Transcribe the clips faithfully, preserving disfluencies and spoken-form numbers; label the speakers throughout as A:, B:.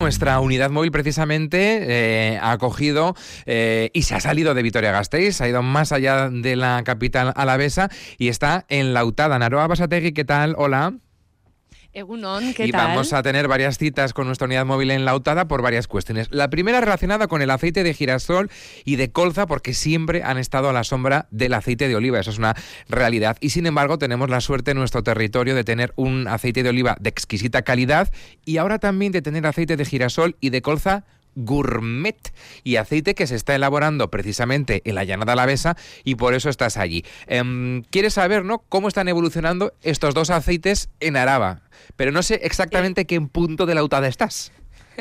A: Nuestra unidad móvil precisamente eh, ha acogido eh, y se ha salido de Vitoria-Gasteiz, ha ido más allá de la capital alavesa y está en Lautada. Naroa Basategui, ¿qué tal? Hola.
B: Egunon, ¿qué
A: y
B: tal?
A: Y vamos a tener varias citas con nuestra unidad móvil en Lautada por varias cuestiones. La primera relacionada con el aceite de girasol y de colza, porque siempre han estado a la sombra del aceite de oliva. Eso es una realidad. Y sin embargo tenemos la suerte en nuestro territorio de tener un aceite de oliva de exquisita calidad y ahora también de tener aceite de girasol y de colza gourmet y aceite que se está elaborando precisamente en la llanada alavesa y por eso estás allí. Eh, ¿Quieres saber, no, cómo están evolucionando estos dos aceites en Araba? Pero no sé exactamente qué punto de Lautada estás.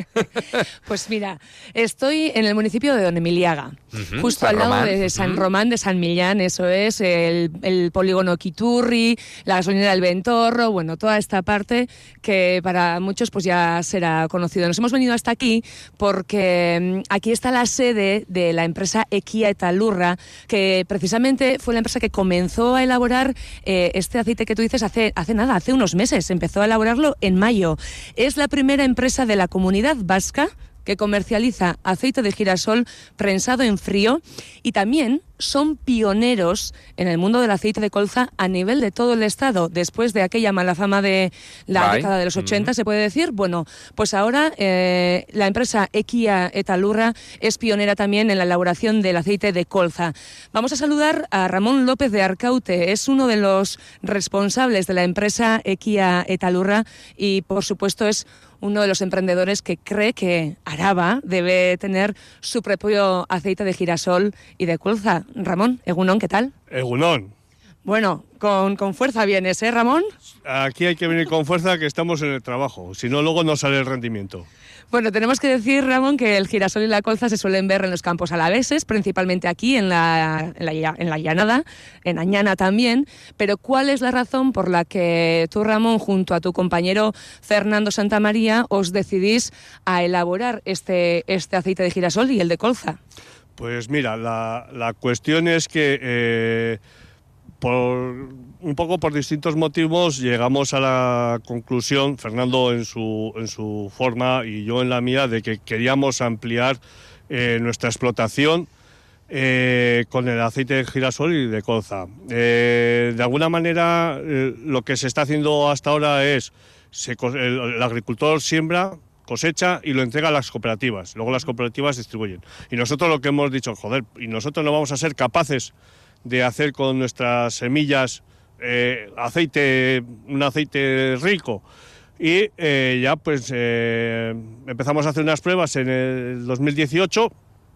B: Pues mira, estoy en el municipio de Don Emiliaga, uh-huh, justo
A: San
B: al lado
A: Román.
B: de San
A: uh-huh.
B: Román de San Millán, eso es, el, el polígono Quiturri, la gasolinera del Ventorro, bueno, toda esta parte que para muchos pues ya será conocido. Nos hemos venido hasta aquí porque aquí está la sede de la empresa Ekia eta Lurra, que precisamente fue la empresa que comenzó a elaborar eh, este aceite que tú dices hace, hace nada, hace unos meses, empezó a elaborarlo en mayo. Es la primera empresa de la comunidad vasca que comercializa aceite de girasol prensado en frío y también son pioneros en el mundo del aceite de colza a nivel de todo el estado. Después de aquella mala fama de la
A: Bye.
B: década de los ochenta,
A: mm.
B: se puede decir, bueno, pues ahora eh, la empresa Ekia eta Lurra es pionera también en la elaboración del aceite de colza. Vamos a saludar a Ramón López de Arcaute, es uno de los responsables de la empresa Ekia eta Lurra y por supuesto es uno de los emprendedores que cree que Araba debe tener su propio aceite de girasol y de colza. Ramón, Egunon, ¿qué tal?
C: Egunon.
B: Bueno, con, con fuerza vienes, ¿eh, Ramón?
C: Aquí hay que venir con fuerza, que estamos en el trabajo, si no luego no sale el rendimiento.
B: Bueno, tenemos que decir, Ramón, que el girasol y la colza se suelen ver en los campos alaveses, principalmente aquí en la, en la, en la llanada, en Añana también, pero ¿cuál es la razón por la que tú, Ramón, junto a tu compañero Fernando Santamaría, os decidís a elaborar este, este aceite de girasol y el de colza?
C: Pues mira, la, la cuestión es que eh, por un poco por distintos motivos llegamos a la conclusión, Fernando en su, en su forma y yo en la mía, de que queríamos ampliar eh, nuestra explotación eh, con el aceite de girasol y de colza. Eh, de alguna manera eh, lo que se está haciendo hasta ahora es, se, el, el agricultor siembra, cosecha y lo entrega a las cooperativas. Luego las cooperativas distribuyen. Y nosotros lo que hemos dicho, joder, y nosotros no vamos a ser capaces de hacer con nuestras semillas eh, aceite, un aceite rico. Y eh, ya pues eh, empezamos a hacer unas pruebas en el dos mil dieciocho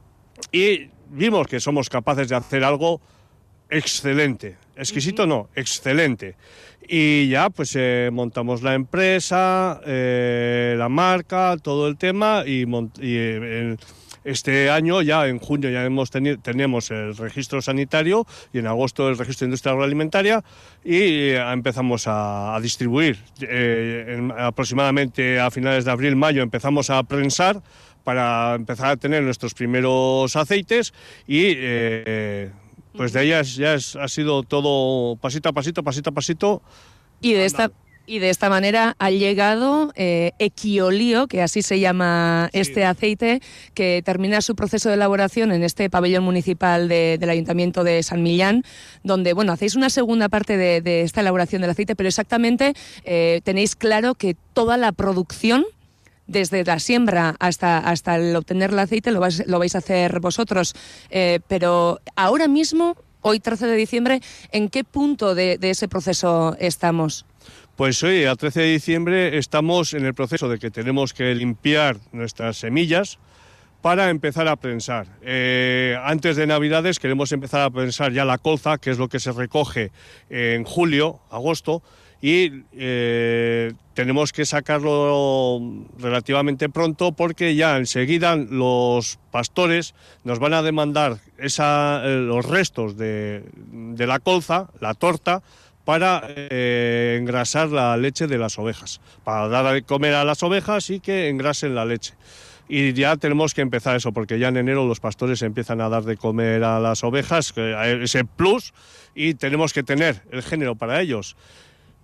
C: y vimos que somos capaces de hacer algo excelente. Exquisito no, excelente. Y ya pues eh, montamos la empresa, eh, la marca, todo el tema y, mont- y eh, este año ya en junio ya hemos teni- tenemos el registro sanitario y en agosto el registro de industria agroalimentaria y eh, empezamos a, a distribuir. Eh, en, aproximadamente a finales de abril, mayo empezamos a prensar para empezar a tener nuestros primeros aceites y eh, pues de ahí ya, ya es, ha sido todo pasito a pasito, pasito a pasito.
B: Y de esta, y de esta manera ha llegado eh, Equiolío, que así se llama
C: Sí.
B: este aceite, que termina su proceso de elaboración en este pabellón municipal de, del Ayuntamiento de San Millán, donde bueno hacéis una segunda parte de, de esta elaboración del aceite, pero exactamente eh, tenéis claro que toda la producción, desde la siembra hasta, hasta el obtener el aceite, lo vais, lo vais a hacer vosotros. Eh, pero ahora mismo, hoy trece de diciembre, ¿en qué punto de, de ese proceso estamos?
C: Pues hoy, a trece de diciembre, estamos en el proceso de que tenemos que limpiar nuestras semillas para empezar a prensar. Eh, antes de Navidades queremos empezar a prensar ya la colza, que es lo que se recoge en julio, agosto, y eh, tenemos que sacarlo relativamente pronto porque ya enseguida los pastores nos van a demandar esa, eh, los restos de, de la colza, la torta, para eh, engrasar la leche de las ovejas, para dar de comer a las ovejas y que engrasen la leche. Y ya tenemos que empezar eso, porque ya en enero los pastores empiezan a dar de comer a las ovejas, ese plus, y tenemos que tener el género para ellos.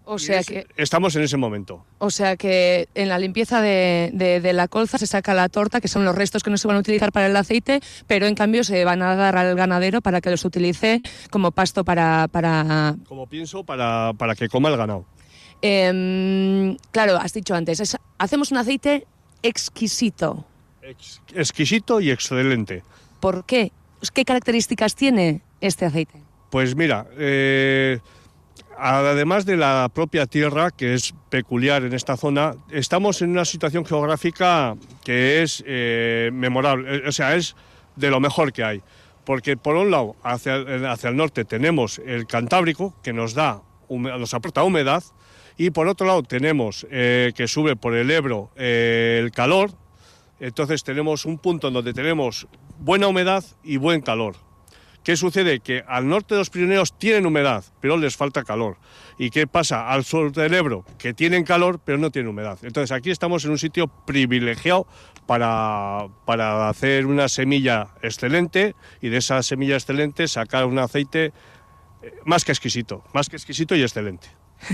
B: O sea
C: es,
B: que
C: estamos en ese momento.
B: O sea que en la limpieza de, de, de la colza se saca la torta, que son los restos que no se van a utilizar para el aceite, pero en cambio se van a dar al ganadero para que los utilice como pasto para... para...
C: Como pienso, para, para que coma el ganado.
B: Eh, claro, has dicho antes, es, hacemos un aceite exquisito.
C: Ex, exquisito y excelente.
B: ¿Por qué? ¿Qué características tiene este aceite?
C: Pues mira... Eh, además de la propia tierra, que es peculiar en esta zona, estamos en una situación geográfica que es eh, memorable, o sea, es de lo mejor que hay. Porque por un lado, hacia, hacia el norte tenemos el Cantábrico, que nos da, nos aporta humedad, y por otro lado tenemos eh, que sube por el Ebro eh, el calor. Entonces tenemos un punto en donde tenemos buena humedad y buen calor. ¿Qué sucede? Que al norte de los Pirineos tienen humedad, pero les falta calor. ¿Y qué pasa? Al sur del Ebro, que tienen calor, pero no tienen humedad. Entonces aquí estamos en un sitio privilegiado para, para hacer una semilla excelente y de esa semilla excelente sacar un aceite más que exquisito, más que exquisito y excelente.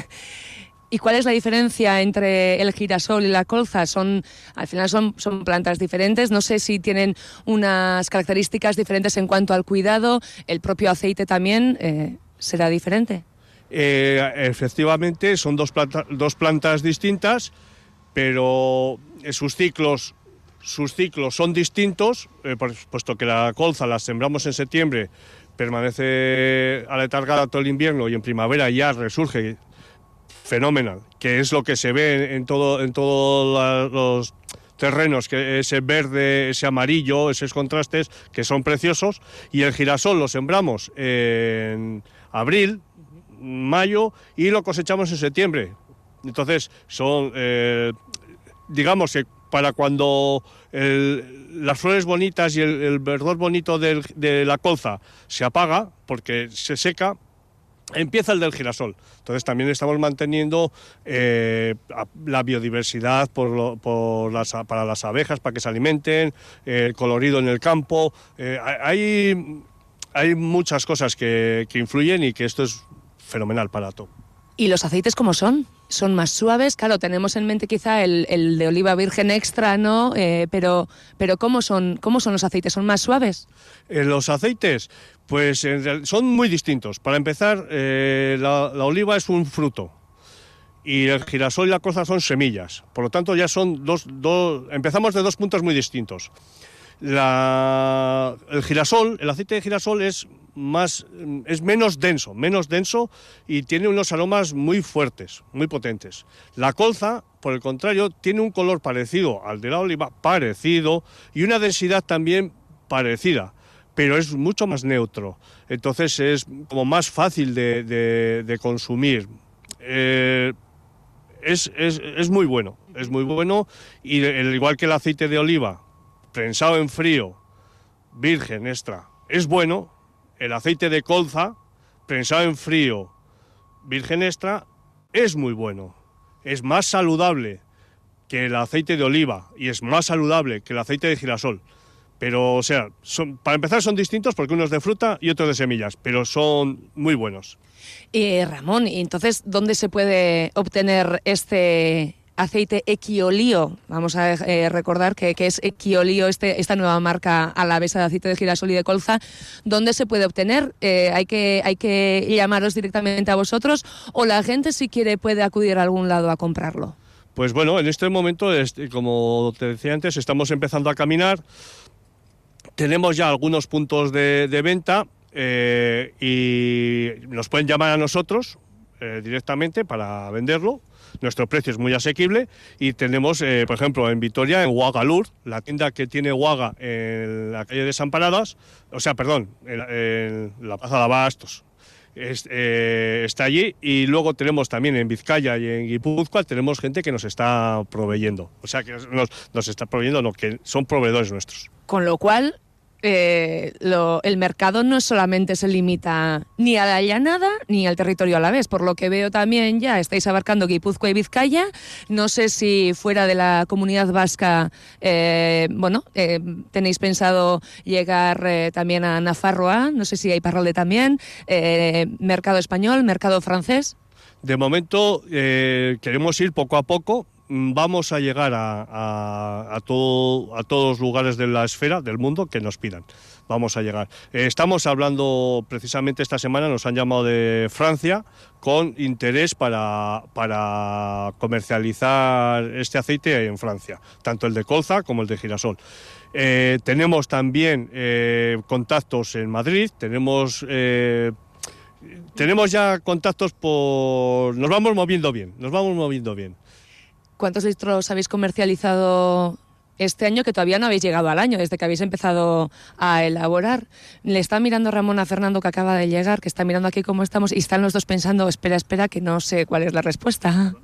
B: ¿Y cuál es la diferencia entre el girasol y la colza? Son, al final son, son plantas diferentes, no sé si tienen unas características diferentes en cuanto al cuidado, el propio aceite también eh, será diferente.
C: Eh, efectivamente, son dos, planta, dos plantas distintas, pero sus ciclos, sus ciclos son distintos, eh, puesto que la colza la sembramos en septiembre, permanece aletargada todo el invierno y en primavera ya resurge fenomenal, que es lo que se ve en todo en todos los terrenos, que ese verde, ese amarillo, esos contrastes que son preciosos. Y el girasol lo sembramos en abril, mayo y lo cosechamos en septiembre. Entonces son, eh, digamos que para cuando el, las flores bonitas y el, el verdor bonito del, de la colza se apaga porque se seca, empieza el del girasol. Entonces también estamos manteniendo eh, la biodiversidad por lo, por las, para las abejas, para que se alimenten, eh, el colorido en el campo. Eh, hay, hay muchas cosas que, que influyen y que esto es fenomenal para todo.
B: ¿Y los aceites cómo son? ¿Son más suaves? Claro, tenemos en mente quizá el, el de oliva virgen extra, ¿no? Eh, pero pero ¿cómo son, cómo son los aceites? ¿Son más suaves?
C: Eh, los aceites, pues en, son muy distintos. Para empezar, eh, la, la oliva es un fruto y el girasol y la colza son semillas. Por lo tanto, ya son dos, dos empezamos de dos puntos muy distintos. La, el girasol, el aceite de girasol es más, es menos denso, menos denso y tiene unos aromas muy fuertes, muy potentes. La colza, por el contrario, tiene un color parecido al de la oliva, parecido, y una densidad también parecida, pero es mucho más neutro. Entonces es como más fácil de, de, de consumir. Eh, es, es, es muy bueno, es muy bueno, y el, igual que el aceite de oliva, prensado en frío, virgen extra, es bueno. El aceite de colza, prensado en frío, virgen extra, es muy bueno. Es más saludable que el aceite de oliva y es más saludable que el aceite de girasol. Pero, o sea, son, para empezar son distintos porque uno es de fruta y otro de semillas, pero son muy buenos.
B: Eh, Ramón, ¿y entonces dónde se puede obtener este aceite Equiolío? Vamos a eh, recordar que, que es Equiolío, este, esta nueva marca alavesa de aceite de girasol y de colza. ¿Dónde se puede obtener? Eh, ¿hay que, hay que llamaros directamente a vosotros o la gente, si quiere, puede acudir a algún lado a comprarlo?
C: Pues bueno, en este momento, este, como te decía antes, estamos empezando a caminar. Tenemos ya algunos puntos de, de venta eh, y nos pueden llamar a nosotros eh, directamente para venderlo. Nuestro precio es muy asequible y tenemos, eh, por ejemplo, en Vitoria, en Guagalur, la tienda que tiene Guaga en la calle Desamparadas, o sea, perdón, en, en la Plaza de Abastos, es, eh, está allí. Y luego tenemos también en Vizcaya y en Guipúzcoa, tenemos gente que nos está proveyendo, o sea, que nos, nos está proveyendo, no, que son proveedores nuestros.
B: Con lo cual, eh, lo, el mercado no solamente se limita ni a la llanada ni al territorio alavés. Por lo que veo también ya estáis abarcando Guipúzcoa y Vizcaya. No sé si fuera de la comunidad vasca, eh, bueno, eh, tenéis pensado llegar eh, también a Nafarroa. No sé si hay Iparralde también. Eh, mercado español, mercado francés.
C: De momento eh, queremos ir poco a poco. Vamos a llegar a, a, a, todo, a todos los lugares de la esfera, del mundo, que nos pidan. Vamos a llegar. Eh, estamos hablando, precisamente esta semana, nos han llamado de Francia, con interés para, para comercializar este aceite en Francia, tanto el de colza como el de girasol. Eh, tenemos también eh, contactos en Madrid, tenemos... Eh, tenemos ya contactos por... Nos vamos moviendo bien, nos vamos moviendo bien.
B: ¿Cuántos litros habéis comercializado este año, que todavía no habéis llegado al año, desde que habéis empezado a elaborar? Le está mirando Ramón a Fernando, que acaba de llegar, que está mirando aquí cómo estamos, y están los dos pensando, espera, espera, que no sé cuál es la respuesta.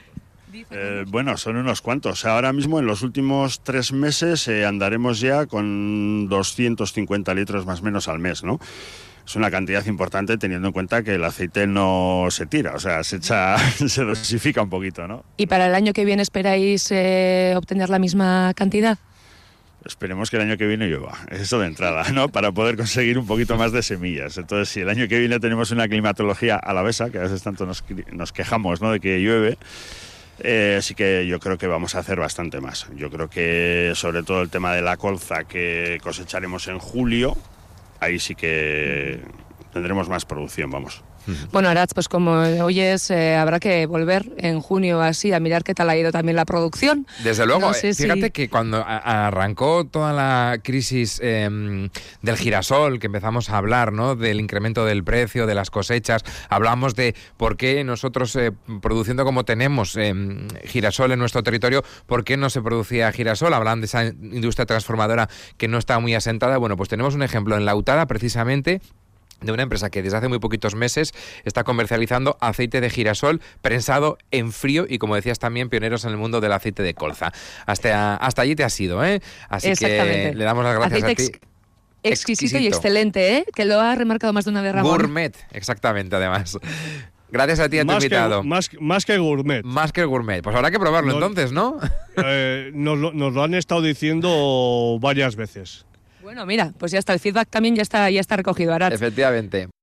D: Eh, bueno, son unos cuantos. Ahora mismo, en los últimos tres meses, eh, andaremos ya con doscientos cincuenta litros más o menos al mes, ¿no? Es una cantidad importante teniendo en cuenta que el aceite no se tira, o sea, se echa, se dosifica un poquito, ¿no?
B: ¿Y para el año que viene esperáis eh, obtener la misma cantidad?
D: Esperemos que el año que viene llueva, eso de entrada, ¿no? Para poder conseguir un poquito más de semillas. Entonces, si el año que viene tenemos una climatología alavesa, que a veces tanto nos, nos quejamos, ¿no?, de que llueve, eh, sí que yo creo que vamos a hacer bastante más. Yo creo que sobre todo el tema de la colza, que cosecharemos en julio, ahí sí que tendremos más producción, vamos.
B: Bueno, Arats, pues como oyes, eh, habrá que volver en junio así a mirar qué tal ha ido también la producción.
A: Desde luego,
B: no sé
A: fíjate
B: si...
A: que cuando a arrancó toda la crisis eh, del girasol, que empezamos a hablar, ¿no?, del incremento del precio, de las cosechas, hablamos de por qué nosotros, eh, produciendo como tenemos eh, girasol en nuestro territorio, por qué no se producía girasol, hablan de esa industria transformadora que no está muy asentada. Bueno, pues tenemos un ejemplo en Lautada, precisamente, de una empresa que desde hace muy poquitos meses está comercializando aceite de girasol prensado en frío y, como decías, también pioneros en el mundo del aceite de colza. Hasta, hasta allí te has ido, ¿eh? Así que le damos las gracias
B: aceite
A: a ti.
B: Ex exquisito, exquisito y excelente, ¿eh? Que lo ha remarcado más de una vez Ramón.
A: Gourmet, exactamente, además. Gracias a ti, a tu
C: más
A: invitado.
C: Que, más, más que gourmet.
A: Más que gourmet. Pues habrá que probarlo nos, entonces, ¿no?
C: Eh, nos, lo, nos lo han estado diciendo varias veces.
B: Bueno, mira, pues ya está, el feedback también ya está, ya está recogido, Arats.
A: Efectivamente.